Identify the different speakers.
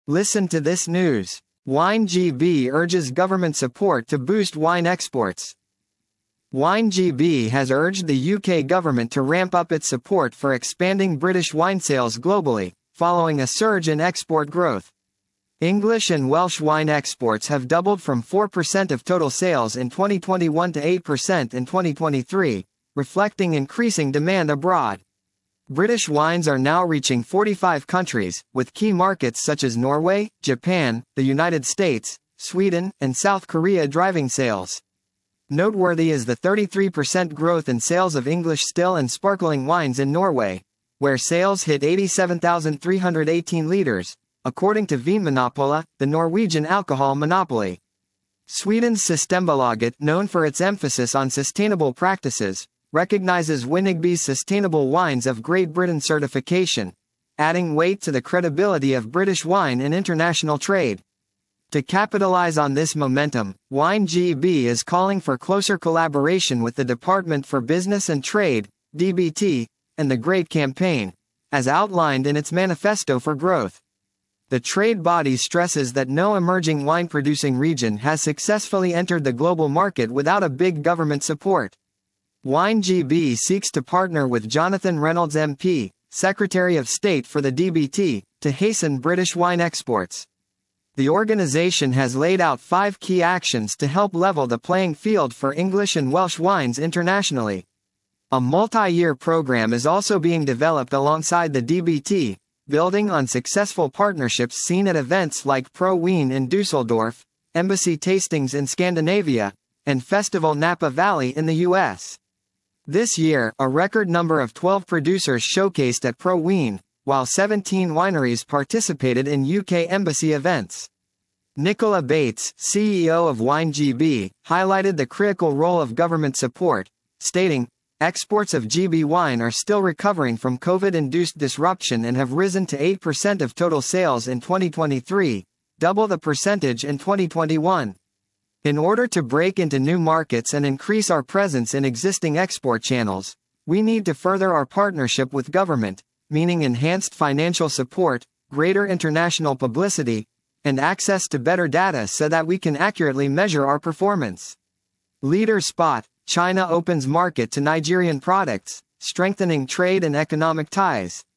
Speaker 1: Listen to this news. WineGB urges government support to boost wine exports. WineGB has urged the UK government to ramp up its support for expanding British wine sales globally, following a surge in export growth. English and Welsh wine exports have doubled from 4% of total sales in 2021 to 8% in 2023, reflecting increasing demand abroad. British wines are now reaching 45 countries, with key markets such as Norway, Japan, the United States, Sweden, and South Korea driving sales. Noteworthy is the 33% growth in sales of English still and sparkling wines in Norway, where sales hit 87,318 liters, according to Vinmonopolet, the Norwegian alcohol monopoly. Sweden's Systembolaget, known for its emphasis on sustainable practices, recognizes Winnegby's Sustainable Wines of Great Britain certification, adding weight to the credibility of British wine in international trade. To capitalize on this momentum, WineGB is calling for closer collaboration with the Department for Business and Trade, DBT, and the Great Campaign, as outlined in its Manifesto for Growth. The trade body stresses that no emerging wine-producing region has successfully entered the global market without a big government support. WineGB seeks to partner with Jonathan Reynolds MP, Secretary of State for the DBT, to hasten British wine exports. The organization has laid out 5 key actions to help level the playing field for English and Welsh wines internationally. A multi-year program is also being developed alongside the DBT, building on successful partnerships seen at events like Pro Wien in Dusseldorf, Embassy Tastings in Scandinavia, and Festival Napa Valley in the US. This year, a record number of 12 producers showcased at Pro Wien, while 17 wineries participated in UK Embassy events. Nicola Bates, CEO of WineGB, highlighted the critical role of government support, stating, "Exports of GB wine are still recovering from COVID-induced disruption and have risen to 8% of total sales in 2023, double the percentage in 2021. In order to break into new markets and increase our presence in existing export channels, we need to further our partnership with government, meaning enhanced financial support, greater international publicity, and access to better data so that we can accurately measure our performance." Leader spot, China opens market to Nigerian products, strengthening trade and economic ties.